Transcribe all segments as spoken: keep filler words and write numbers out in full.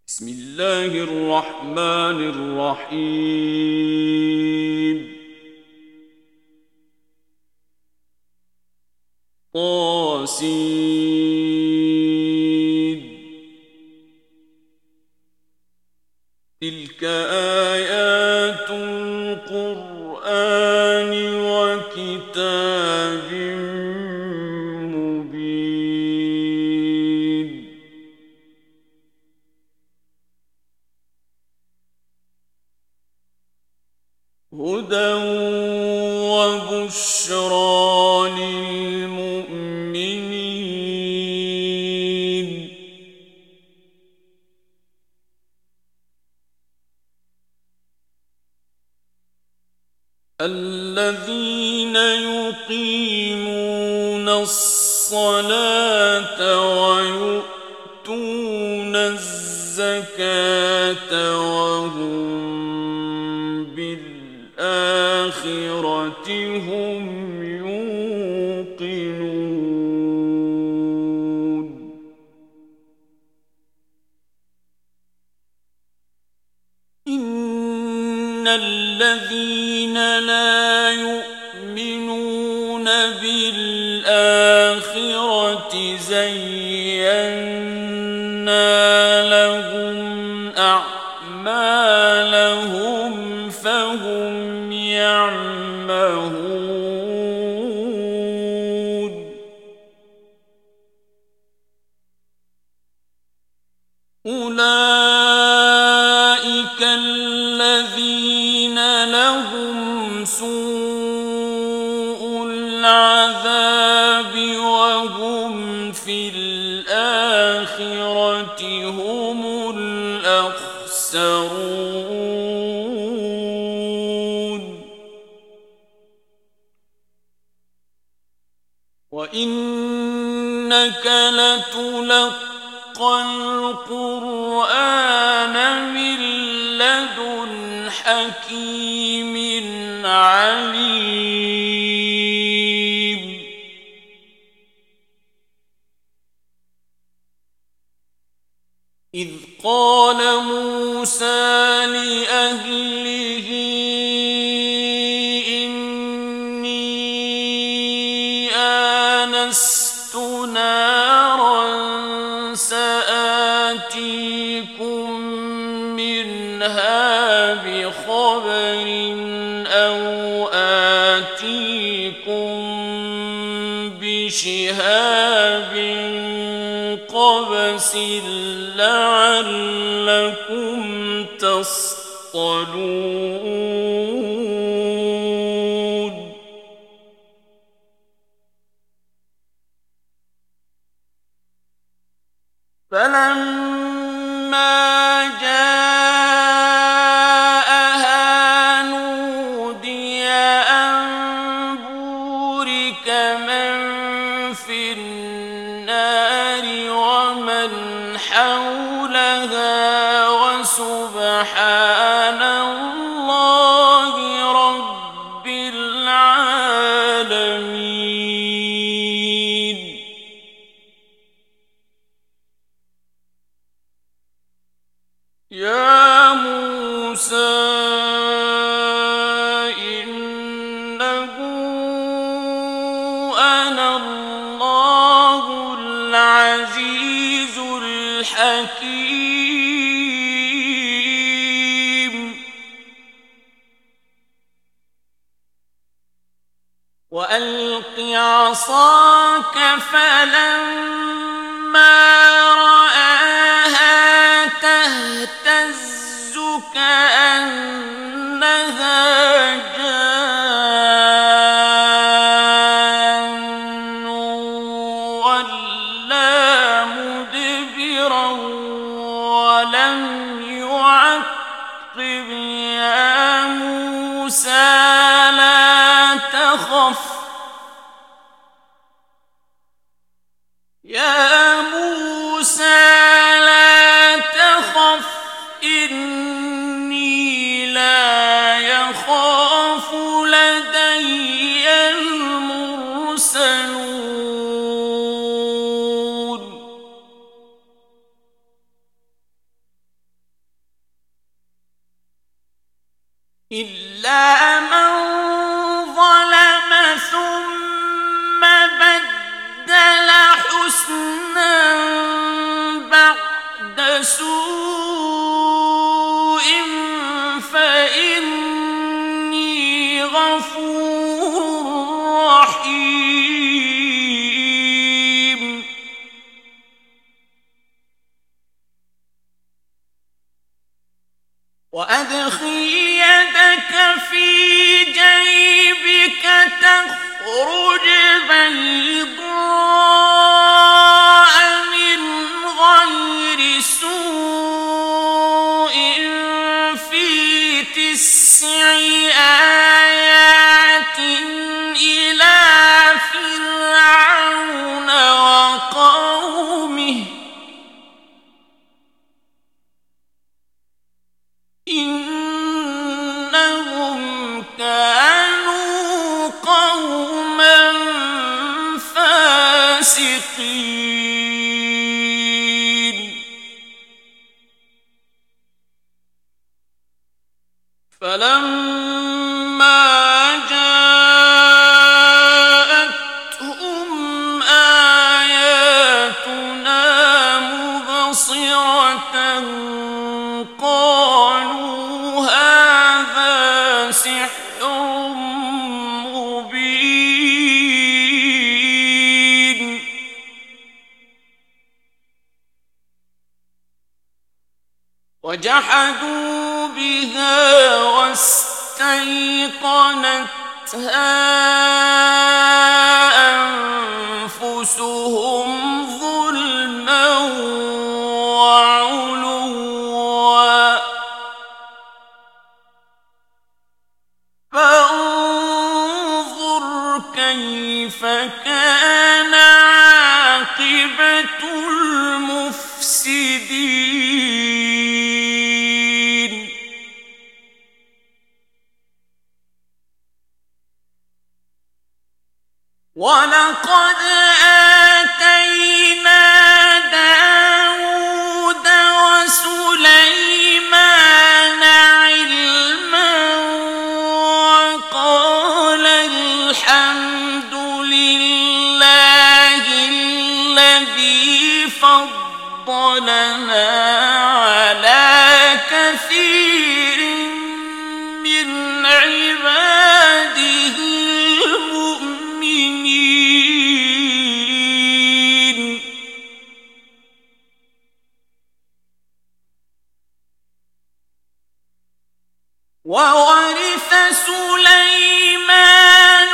بسم الله الرحمن الرحيم طاسين تلك آيات القرآن وكتاب مبين هدى وبشرى للمؤمنين الذين يقيمون الصلاة ويؤتون الزكاة وهم بالآخرة هم يوقنون إن الذين لا يؤمنون بالآخرة زينا لهم أعمالهم فهم يعمهون أولئك الذين لهم سوء العذاب وهم في الآخرة هم الأخسرون وإنك لتلقى القرآن من لدن حكيم عليم إذ قال موسى لأهله إني آنست نارا سآتيكم منها بخبر أو آتيكم بشهاب قبس لعلكم تصطلون فلما جاءها نودي أن بورك من في النار ومن حولها وسبحان الله رب العالمين يا موسى إنه أنا الله العزيز الحكيم وألق عصاك فلما رآها تهتز كأنها جان ولا مدبرا ولم يعقب يا موسى لا تخف يا موسى لا تخف إني لا إلا من ظلم ثم بدل حسنا بعد سوء فإني غفور رحيم. وأدخل يدك في جيبك تخرج بيضاء من غير سوء في تسع آيات إلى فرعون وقومه إنهم كانوا قوما فاسقين. فلما جاءتهم آياتنا مبصرة قالوا هذا سحر مبين. وجحدوا بها واستيقنتها أنفسهم ظلما وعلوا فانظر كيف كان عاقبة المفسدين. ولقد آتينا داود وسليمان علما وقال الحمد لله الذي فضلنا على كثير من عباده المؤمنين. وورث سليمان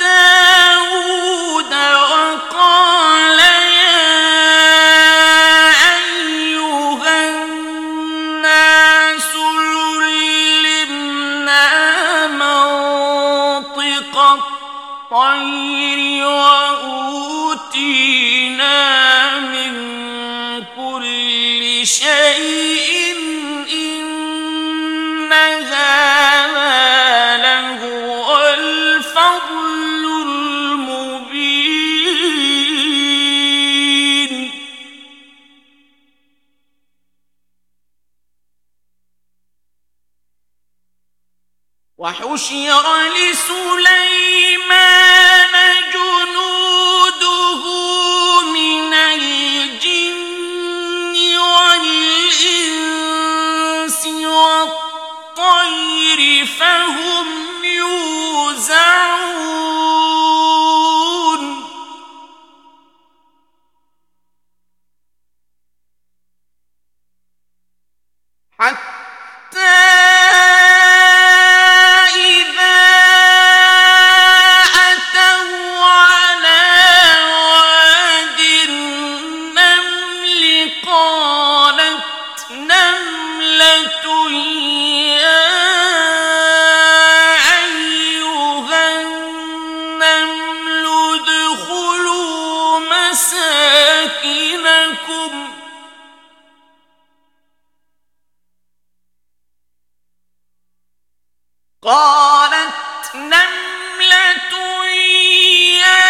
داود وقال يا أيها الناس علمنا منطق الطير وأوتينا من كل شيء إن هذا لهو الفضل المبين. وحشر لسليمان جنوده من الجن والإنس والطير فهم يوزعون. حتى قالت نملة يا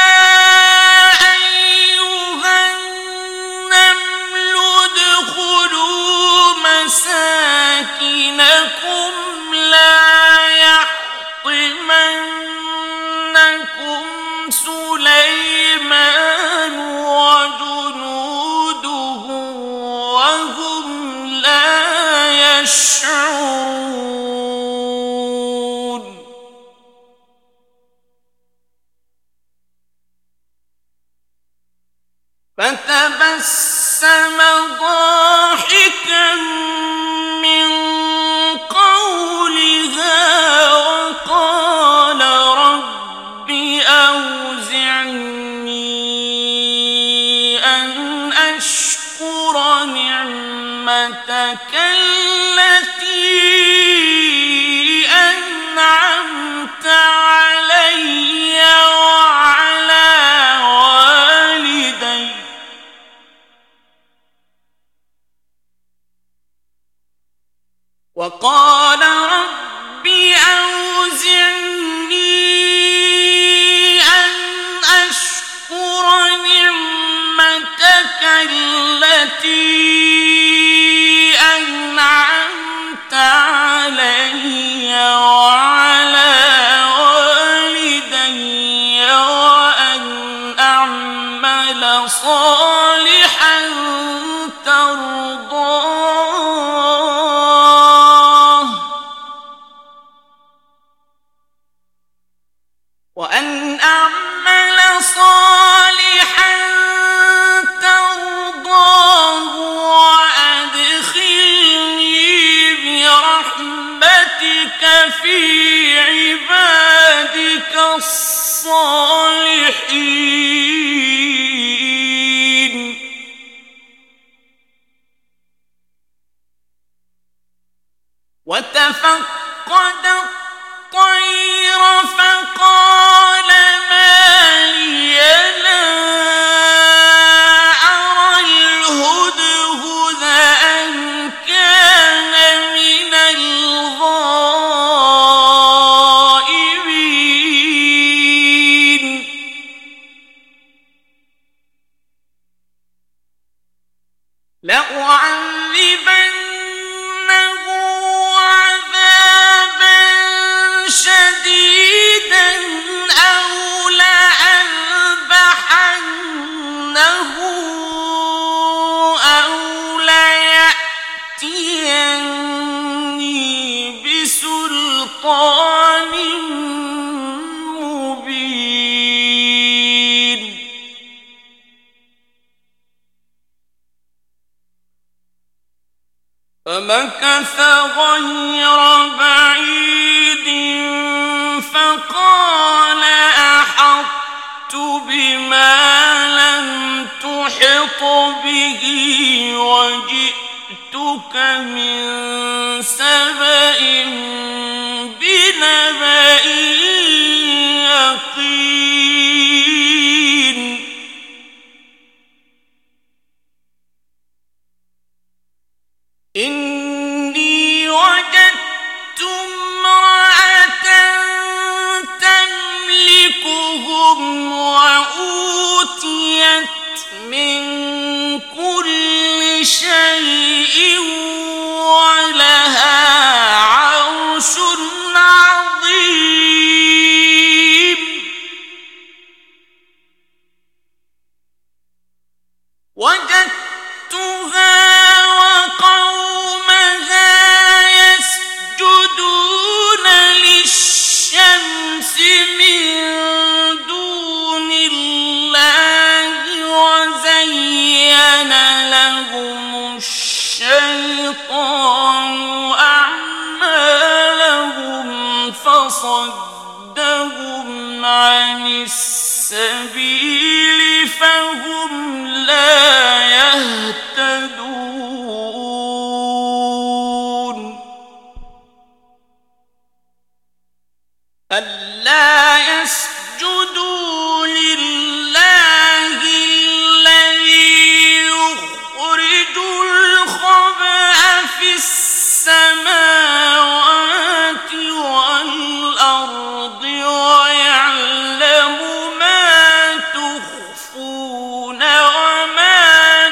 أيها النمل ادخلوا مساكنكم لا يشعرون فتبسم ضاحكا من قولها وقال رب أوزعني أن أشكر نعمتك التي أنعمت علي وعلى والدي وقال رب أوزعني أن أشكر نعمتك التي أنعمت علي وعلى والدي وأن أعمل صالحا ترضاه وأن أعمل صالحا ترضاه وأدخلني برحمتك في عبادك الصالحين وتفقد الطير فقال ما لي لا أرى الهدهد أم كان من الغائبين لأعذبنه عذابا شديدا أو لأذبحنه أو ليأتيني بسلطان مبين فمكث غير بعيد فقال أحطت بما لم تحط به وجئتك من سبأ بنبأ يقين إني وجدت امرأة تملكهم وأوتيت من كل شيء ولها عرش عظيم وجدتها للشمس من دون الله وزين لهم الشيطان أعمالهم فصدهم عن السبيل فهم لا يهتدون ألا يسجدوا لله الذي يخرج الخبأ في السماوات والأرض ويعلم ما تخفون وما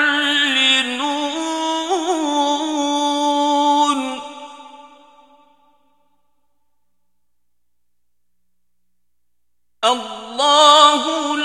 تعلنون الله